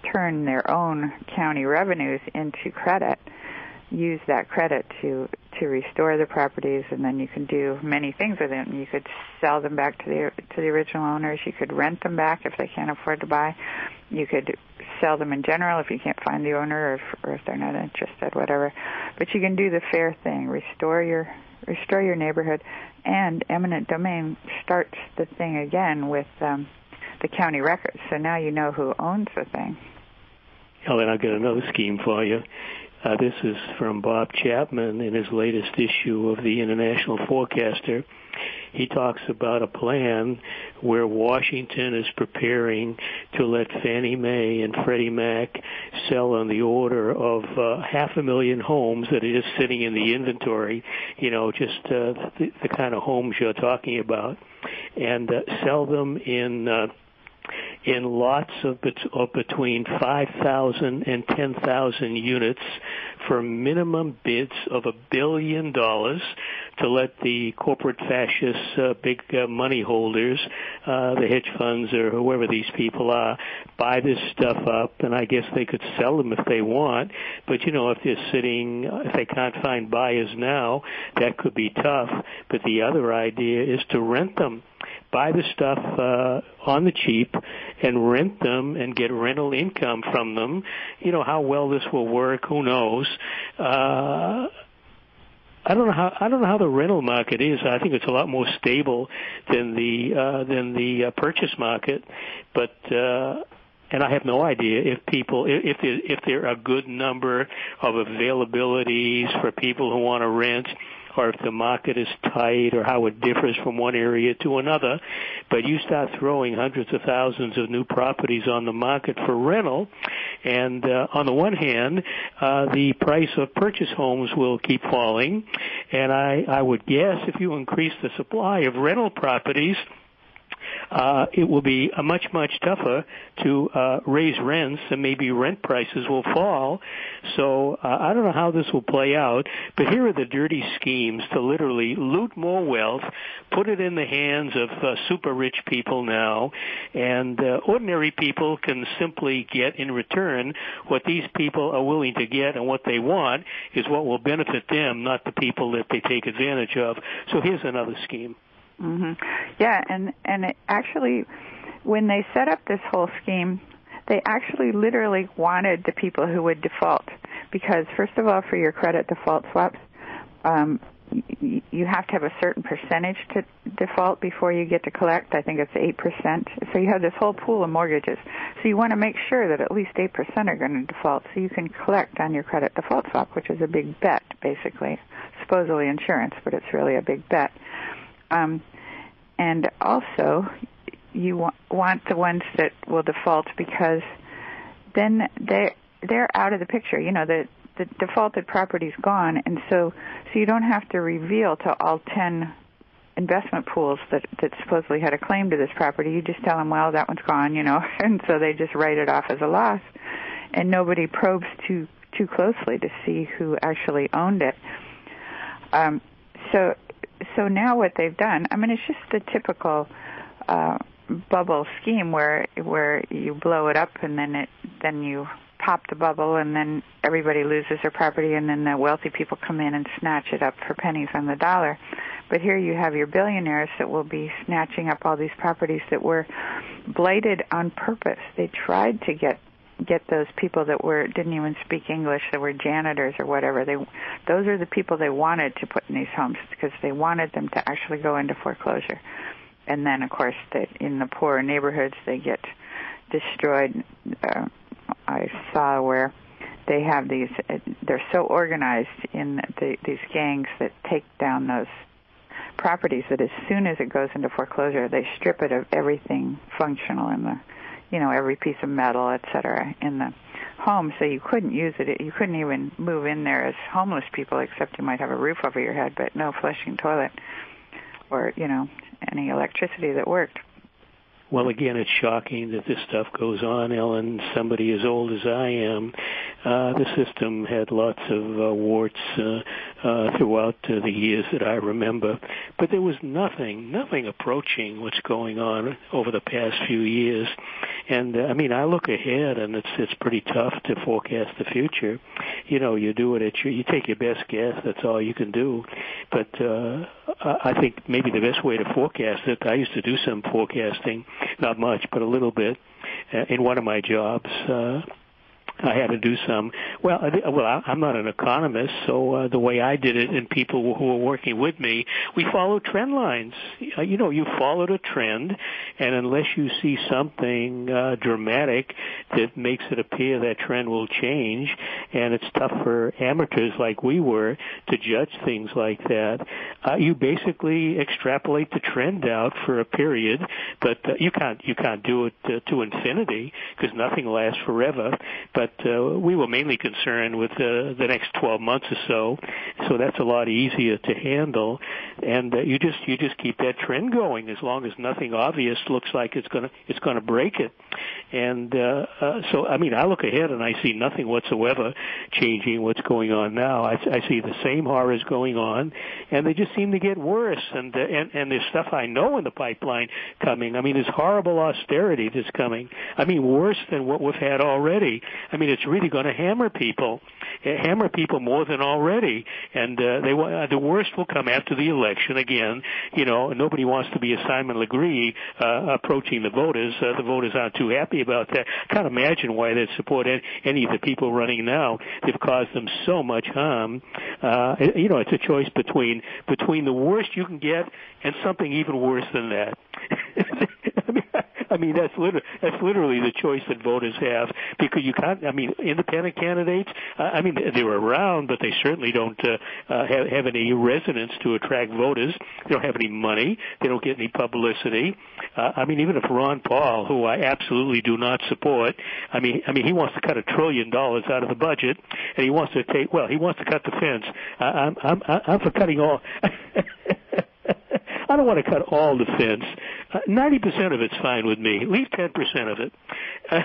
turn their own county revenues into credit, use that credit to to restore the properties, and then you can do many things with them. You could sell them back to the to the original owners. You could rent them back if they can't afford to buy. You could sell them in general if you can't find the owner, or if, or if they're not interested, whatever. But you can do the fair thing, restore your restore your neighborhood, and eminent domain starts the thing again with um, the county records. So now you know who owns the thing. Ellen, I've got another scheme for you. Uh, this is from Bob Chapman in his latest issue of the International Forecaster. He talks about a plan where Washington is preparing to let Fannie Mae and Freddie Mac sell on the order of uh, half a million homes that are just sitting in the inventory, you know, just uh, the, the kind of homes you're talking about, and uh, sell them in uh, in lots of, bet- of between five thousand and ten thousand units for minimum bids of a billion dollars to let the corporate fascists, uh, big uh, money holders, uh, the hedge funds or whoever these people are, buy this stuff up, and I guess they could sell them if they want. But, you know, if they're sitting, if they can't find buyers now, that could be tough. But the other idea is to rent them. Buy the stuff uh, on the cheap and rent them and get rental income from them. You know, how well this will work, who knows? Uh, I don't know how I don't know how the rental market is. I think it's a lot more stable than the uh, than the uh, purchase market, but uh, and I have no idea if people if there, if there are a good number of availabilities for people who want to rent, or if the market is tight, or how it differs from one area to another. But you start throwing hundreds of thousands of new properties on the market for rental, and uh, on the one hand, uh, the price of purchase homes will keep falling, and I, I would guess if you increase the supply of rental properties, Uh, it will be uh, much, much tougher to uh, raise rents, and maybe rent prices will fall. So uh, I don't know how this will play out, but here are the dirty schemes to literally loot more wealth, put it in the hands of uh, super rich people now, and uh, ordinary people can simply get in return what these people are willing to get, and what they want is what will benefit them, not the people that they take advantage of. So here's another scheme. Mm-hmm. Yeah, and and it actually, when they set up this whole scheme, they actually literally wanted the people who would default, because first of all, for your credit default swaps, um, y- you have to have a certain percentage to default before you get to collect. I think it's eight percent. So you have this whole pool of mortgages. So you want to make sure that at least eight percent are going to default, so you can collect on your credit default swap, which is a big bet, basically. Supposedly insurance, but it's really a big bet. Um, and also, you wa- want the ones that will default, because then they they're out of the picture. You know, the the defaulted property's gone, and so so you don't have to reveal to all ten investment pools that that supposedly had a claim to this property. You just tell them, well, that one's gone, you know, and so they just write it off as a loss, and nobody probes too too closely to see who actually owned it. Um, so. So now what they've done, I mean, it's just the typical uh, bubble scheme where where you blow it up, and then it then you pop the bubble, and then everybody loses their property, and then the wealthy people come in and snatch it up for pennies on the dollar. But here you have your billionaires that will be snatching up all these properties that were blighted on purpose. They tried to get get those people that were didn't even speak English, that were janitors or whatever. They those are the people they wanted to put in these homes, because they wanted them to actually go into foreclosure. And then, of course, that in the poorer neighborhoods, they get destroyed. Uh, I saw where they have these, uh, they're so organized in the, these gangs that take down those properties that as soon as it goes into foreclosure, they strip it of everything functional in the, you know, every piece of metal, et cetera, in the home, so you couldn't use it. You couldn't even move in there as homeless people, except you might have a roof over your head, but no flushing toilet or, you know, any electricity that worked. Well, again, it's shocking that this stuff goes on, Ellen. Somebody as old as I am, uh, the system had lots of uh, warts uh, uh, throughout uh, the years that I remember. But there was nothing, nothing approaching what's going on over the past few years. And uh, I mean, I look ahead, and it's it's pretty tough to forecast the future. You know, you do it at your, you take your best guess. That's all you can do. But uh, I think maybe the best way to forecast it. I used to do some forecasting, not much, but a little bit, uh, in one of my jobs. Uh, I had to do some. Well, I, well, I'm not an economist, so uh, the way I did it, and people who were working with me, we follow trend lines. Uh, you know, you followed a trend, and unless you see something uh, dramatic that makes it appear that trend will change, and it's tough for amateurs like we were to judge things like that, uh, you basically extrapolate the trend out for a period, but uh, you can't you can't do it uh, to infinity because nothing lasts forever. But But uh, we were mainly concerned with uh, the next twelve months or so, so that's a lot easier to handle. And uh, you just you just keep that trend going as long as nothing obvious looks like it's gonna it's gonna break it. And uh, uh, so I mean I look ahead and I see nothing whatsoever changing what's going on now. I, I see the same horrors going on, and they just seem to get worse. And uh, and and there's stuff I know in the pipeline coming. I mean there's horrible austerity that's coming. I mean worse than what we've had already. I mean, it's really going to hammer people, hammer people more than already. And uh, they uh, the worst will come after the election again. You know, nobody wants to be a Simon Legree uh, approaching the voters. Uh, the voters aren't too happy about that. I can't imagine why they'd support any of the people running now. They've caused them so much harm. Uh, you know, it's a choice between between the worst you can get and something even worse than that. I mean, I mean that's literally, that's literally the choice that voters have, because you can't. I mean, independent candidates. Uh, I mean, they're around, but they certainly don't uh, uh, have, have any resonance to attract voters. They don't have any money. They don't get any publicity. Uh, I mean, even if Ron Paul, who I absolutely do not support, I mean, I mean, he wants to cut a trillion dollars out of the budget, and he wants to take. Well, he wants to cut the fence. Uh, I'm, I'm, I'm for cutting all. I don't want to cut all the fence. Uh, ninety percent of it's fine with me. Leave ten percent of it. Uh,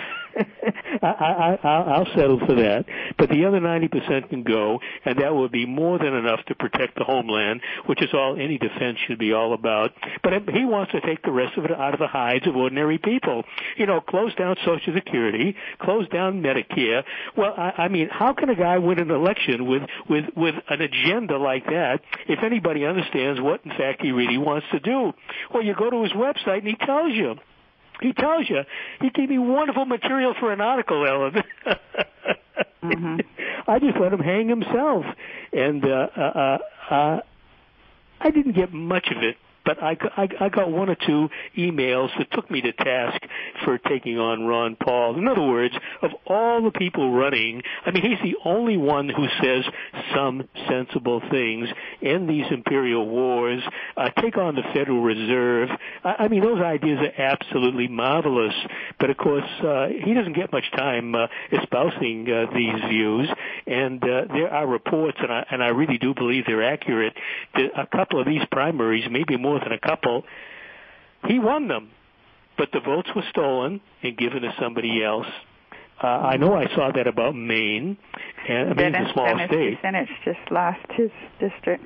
I, I, I'll settle for that. But the other ninety percent can go, and that will be more than enough to protect the homeland, which is all any defense should be all about. But he wants to take the rest of it out of the hides of ordinary people. You know, close down Social Security, close down Medicare. Well, I, I mean, how can a guy win an election with, with, with an agenda like that if anybody understands what, in fact, he really wants to do? Well, you go to his website, and he tells you. He tells you. He gave me wonderful material for an article, Ellen. mm-hmm. I just let him hang himself. And uh, uh, uh, I didn't get much of it, but I, I, I got one or two emails that took me to task for taking on Ron Paul. In other words, of all the people running, I mean, he's the only one who says some sensible things. End these imperial wars. Uh, take on the Federal Reserve. I, I mean, those ideas are absolutely marvelous. But, of course, uh, he doesn't get much time uh, espousing uh, these views. And uh, there are reports, and I, and I really do believe they're accurate, that a couple of these primaries, maybe more than a couple, he won them, but the votes were stolen and given to somebody else. Uh, I know I saw that about Maine, and Maine's Dennis, a small Dennis state. Dennis just lost his district.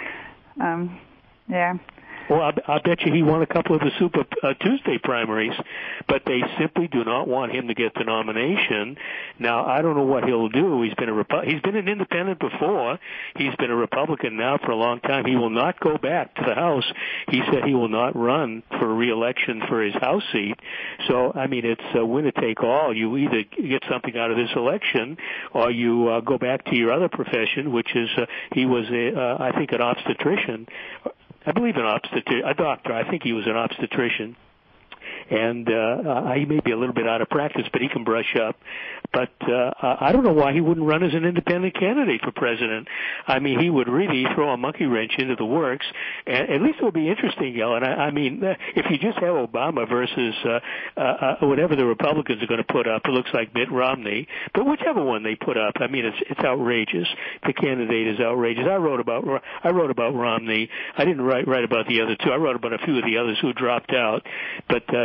Um, yeah. Well, I, I bet you he won a couple of the Super uh, Tuesday primaries, but they simply do not want him to get the nomination. Now, I don't know what he'll do. He's been a Repu- he's been an independent before. He's been a Republican now for a long time. He will not go back to the House. He said he will not run for re-election for his House seat. So, I mean, it's a winner take all. You either get something out of this election, or you uh, go back to your other profession, which is uh, he was, a, uh, I think, an obstetrician. I believe an obstetrician, a doctor. I think he was an obstetrician. And uh, he may be a little bit out of practice, but he can brush up. But uh, I don't know why he wouldn't run as an independent candidate for president. I mean, he would really throw a monkey wrench into the works. And at least it would be interesting, Ellen. I, I mean, if you just have Obama versus uh, uh, whatever the Republicans are going to put up, it looks like Mitt Romney. But whichever one they put up, I mean, it's it's outrageous. The candidate is outrageous. I wrote about I wrote about Romney. I didn't write write about the other two. I wrote about a few of the others who dropped out. But uh,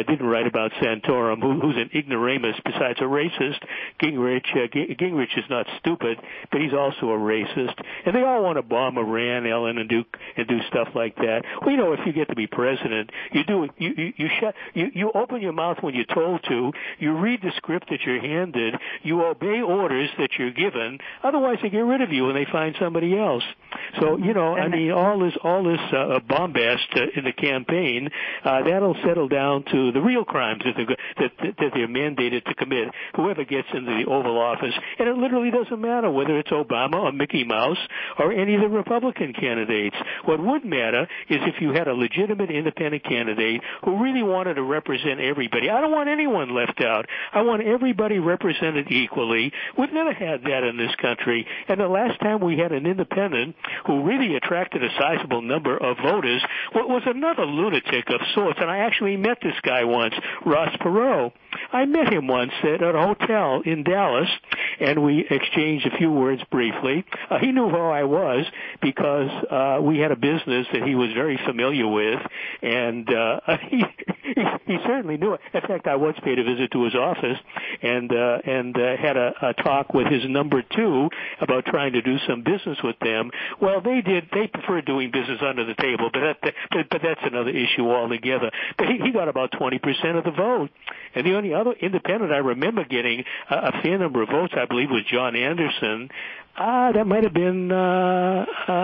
didn't write about Santorum, who, who's an ignoramus besides a racist. Gingrich, uh, Gingrich is not stupid, but he's also a racist. And they all want to bomb Iran, Ellen, and do and do stuff like that. Well, you know, if you get to be president, you do you you you, shut, you you open your mouth when you're told to. You read the script that you're handed. You obey orders that you're given. Otherwise, they get rid of you when they find somebody else. So, you know, I mean, all this all this uh, bombast uh, in the campaign, uh, that'll settle down to the real crimes that they're, that, that they're mandated to commit. Whoever gets into the Oval Office, and it literally doesn't matter whether it's Obama or Mickey Mouse or any of the Republican candidates. What would matter is if you had a legitimate independent candidate who really wanted to represent everybody. I don't want anyone left out. I want everybody represented equally. We've never had that in this country. And the last time we had an independent who really attracted a sizable number of voters was another lunatic of sorts. And I actually met this guy once, Ross Perot. I met him once at a hotel in Dallas, and we exchanged a few words briefly. Uh, he knew who I was because uh, we had a business that he was very familiar with, and uh, he, he, he certainly knew it. In fact, I once paid a visit to his office and uh, and uh, had a, a talk with his number two about trying to do some business with them. Well, they did. They preferred doing business under the table, but that, but, but that's another issue altogether. But he, he got about twenty percent of the vote, and the only other independent I remember getting a, a fair number of votes, I believe, was John Anderson. Ah, that might have been uh,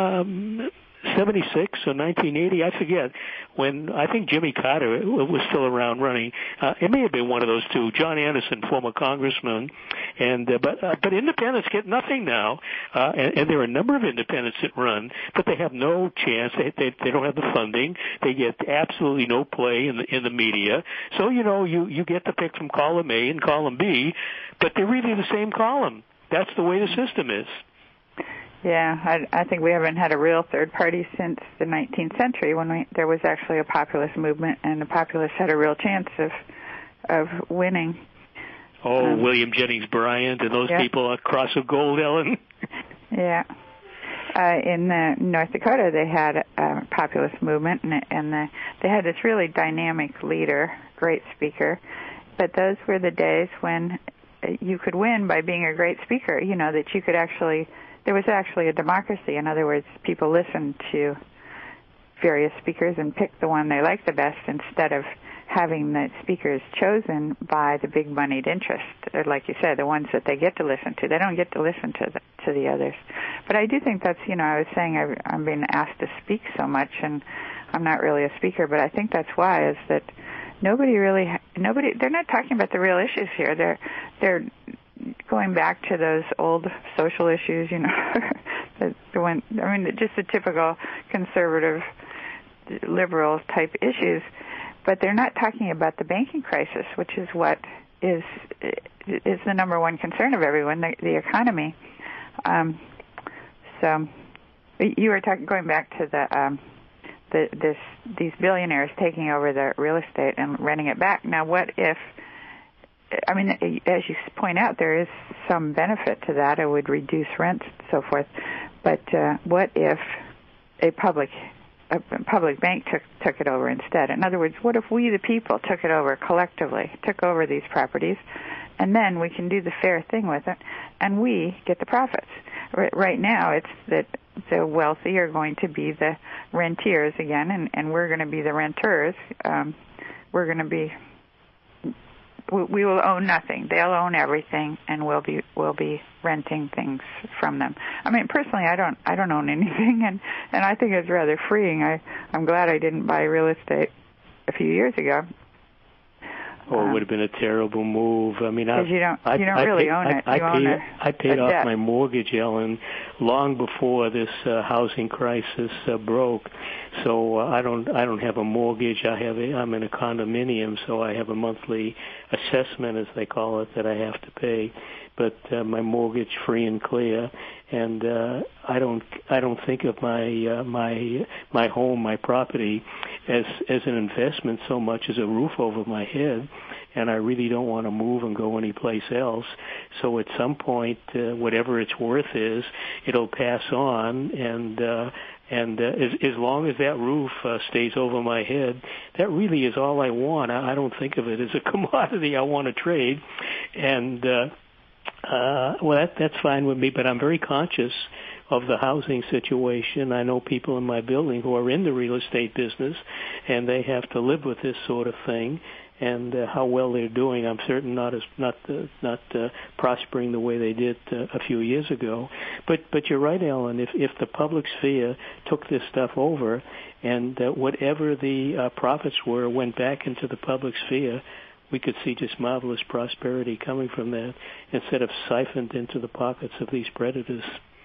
um, seventy-six or nineteen eighty, I forget, when I think Jimmy Carter was still around running. Uh, it may have been one of those two, John Anderson, former congressman. And uh, but uh, but independents get nothing now, uh, and, and there are a number of independents that run, but they have no chance. They, they they don't have the funding. They get absolutely no play in the in the media. So you know you you get to pick from column A and column B, but they're really the same column. That's the way the system is. Yeah, I, I think we haven't had a real third party since the nineteenth century, when we, there was actually a populist movement, and the populists had a real chance of of winning. Oh, um, William Jennings Bryan and those yeah. people, a cross of gold, Ellen. Yeah. Uh, in uh, North Dakota, they had a populist movement, and, and the, they had this really dynamic leader, great speaker. But those were the days when you could win by being a great speaker, you know, that you could actually, there was actually a democracy. In other words, people listened to various speakers and picked the one they liked the best instead of having the speakers chosen by the big-moneyed interest, or like you said, the ones that they get to listen to. They don't get to listen to the, to the others. But I do think that's, you know, I was saying I, I'm being asked to speak so much, and I'm not really a speaker, but I think that's why, is that nobody really, nobody, they're not talking about the real issues here. They're, they're going back to those old social issues, you know, the, the one, I mean, just the typical conservative, liberal type issues. But they're not talking about the banking crisis, which is what is is the number one concern of everyone, the, the economy. Um, so you were talking, going back to the, um, the this these billionaires taking over the real estate and renting it back. Now, what if? I mean, as you point out, there is some benefit to that. It would reduce rents and so forth. But uh, what if a public a public bank took took it over instead? In other words, what if we, the people, took it over collectively, took over these properties, and then we can do the fair thing with it, and we get the profits? Right now, it's that the wealthy are going to be the rentiers again, and, and we're going to be the renters. Um, we're going to be we will own nothing. They'll own everything, and we'll be we'll be renting things from them. I mean, personally, I don't I don't own anything, and, and I think it's rather freeing. I I'm glad I didn't buy real estate a few years ago. Oh, it would have been a terrible move. I mean, I you don't I, you don't I really paid, own it. I, you I own paid, a, I paid a off debt. my mortgage, Ellen, long before this uh, housing crisis uh, broke. So uh, I don't I don't have a mortgage. I have a, I'm in a condominium, so I have a monthly assessment, as they call it, that I have to pay. but uh, my mortgage free and clear. And uh, I don't I don't think of my uh, my my home, my property, as as an investment so much as a roof over my head. And I really don't want to move and go anyplace else. So at some point, uh, whatever its worth is, it'll pass on. And uh, and uh, as, as long as that roof uh, stays over my head, that really is all I want. I, I don't think of it as a commodity I want to trade. And uh, uh, well, that, that's fine with me. But I'm very conscious of the housing situation. I know people in my building who are in the real estate business, and they have to live with this sort of thing. And uh, how well they're doing, I'm certain not as not uh, not uh, prospering the way they did uh, a few years ago. But but you're right, Ellen. If if the public sphere took this stuff over, and uh, whatever the uh, profits were went back into the public sphere, we could see just marvelous prosperity coming from that, instead of siphoned into the pockets of these predators.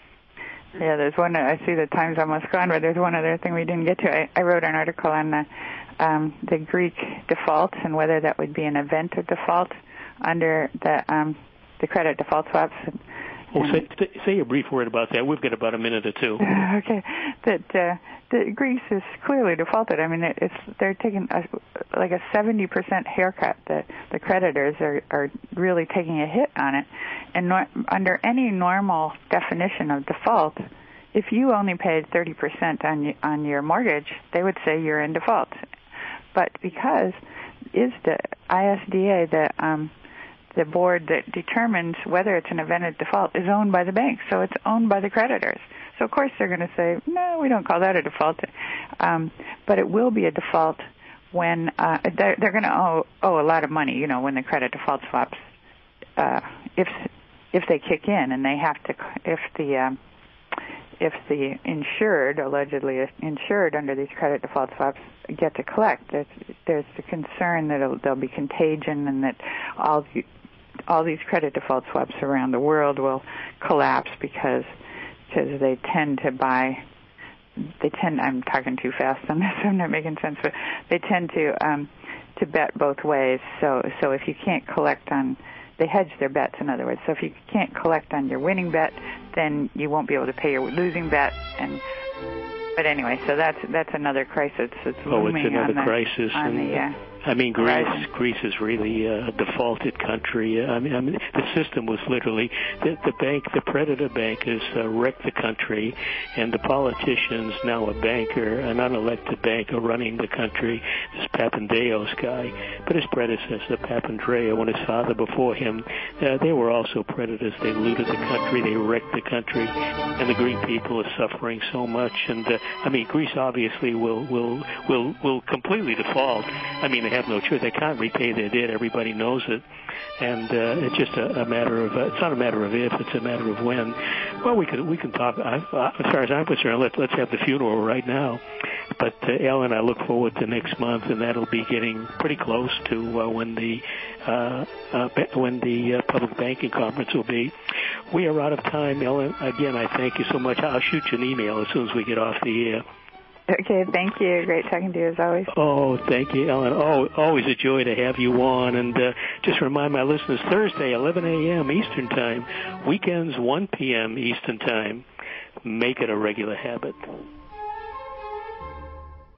Yeah, there's one. I see the time's almost gone, but there's one other thing we didn't get to. I, I wrote an article on the um, the Greek default and whether that would be an event of default under the um, the credit default swaps. And, well, say, say a brief word about that. We've got about a minute or two. Okay, that uh, the Greece is clearly defaulted. I mean, it's they're taking a, like a seventy percent haircut. The the creditors are are really taking a hit on it, and nor, under any normal definition of default, if you only paid thirty percent on on your mortgage, they would say you're in default. But because is the I S D A the um, the board that determines whether it's an event of default is owned by the bank, so it's owned by the creditors. So of course they're going to say, no, we don't call that a default. Um, but it will be a default when uh, they're, they're going to owe, owe a lot of money. You know, when the credit default swaps, uh, if if they kick in and they have to, if the um, if the insured, allegedly insured under these credit default swaps, get to collect, there's, there's the concern that it'll, there'll be contagion and that all the, all these credit default swaps around the world will collapse because because they tend to buy. They tend. I'm talking too fast on this. I'm not making sense, but they tend to um, to bet both ways. So so if you can't collect on, they hedge their bets, in other words. So if you can't collect on your winning bet, then you won't be able to pay your losing bet. And but anyway, so that's that's another crisis. It's oh, looming it's another on the, crisis. On and, the, uh, I mean, Greece. Right. Greece is really a defaulted country. I mean, I mean, the system was literally the, the bank, the predator bank, has uh, wrecked the country, and the politicians, now a banker, an unelected banker, running the country. This Papandreou's guy, but his predecessor, Papandreou, and his father before him, uh, they were also predators. They looted the country, they wrecked the country, and the Greek people are suffering so much. And uh, I mean, Greece obviously will will will will completely default. I mean, they have no choice. They can't repay their debt. Everybody knows it. And uh, it's just a, a matter of, uh, it's not a matter of if, it's a matter of when. Well, we can, we can talk, I, uh, as far as I'm concerned, let, let's have the funeral right now. But, uh, Ellen, I look forward to next month, and that'll be getting pretty close to uh, when the uh, uh, when the uh, public banking conference will be. We are out of time, Ellen. Again, I thank you so much. I'll shoot you an email as soon as we get off the air. Okay, thank you. Great talking to you as always. Oh, thank you, Ellen. Oh, always a joy to have you on. And uh, just remind my listeners, Thursday, eleven a.m. Eastern Time, weekends, one p.m. Eastern Time. Make it a regular habit.